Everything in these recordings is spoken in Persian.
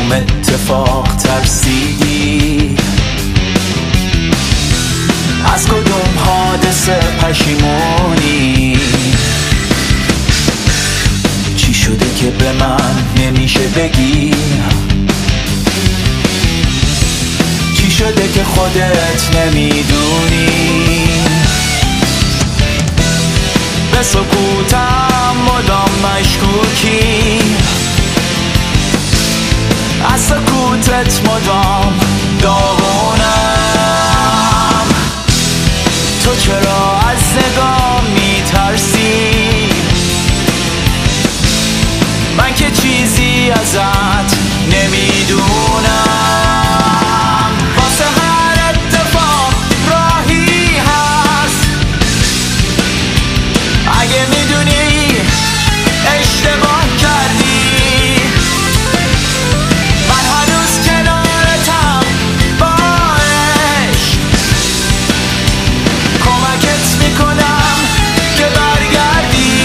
کدوم اتفاق ترسیدی؟ از کدوم حادثه پشیمونی؟ چی شده که به من نمیشه بگی؟ چی شده که خودت نمیدونی؟ به سکوتم مدام مشکوکی، از سکوتت مدام داغونم. تو چرا از نگاه میترسی؟ من که چیزی ازت نمیدونم. واسه هر اتفاق راهی هست. اگه میدونی اشتباه کردی، من هنوز کنارتم با عشق. کمکت میکنم که برگردی.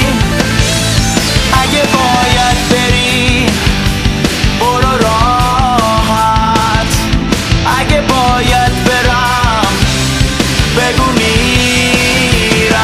اگه باید بری برو راحت. اگه باید برم بگو میرم.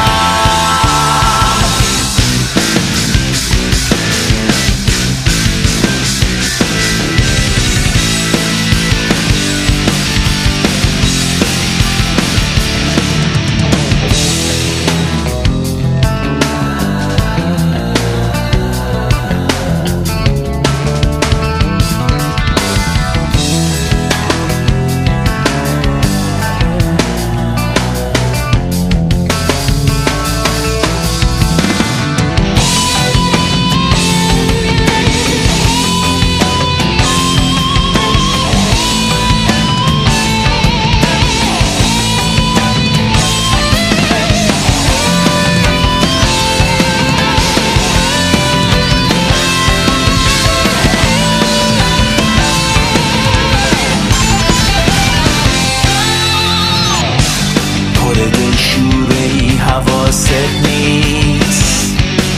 حواست نیست.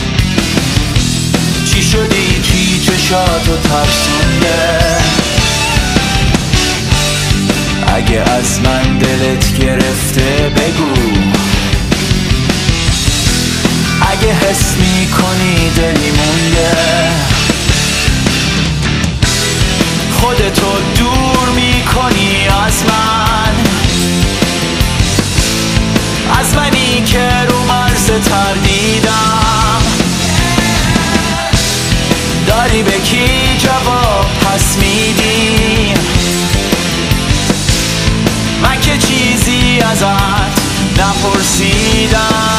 چی شدی؟ کی چشاتو ترسونده؟ اگه از من دلت گرفته بگو. اگه حس میکنی دلی مونده، خودتو دور میکنی از من. از منی که رو مرز تردیدم. داری به کی جواب پس میدی؟ من که چیزی ازت نپرسیدم.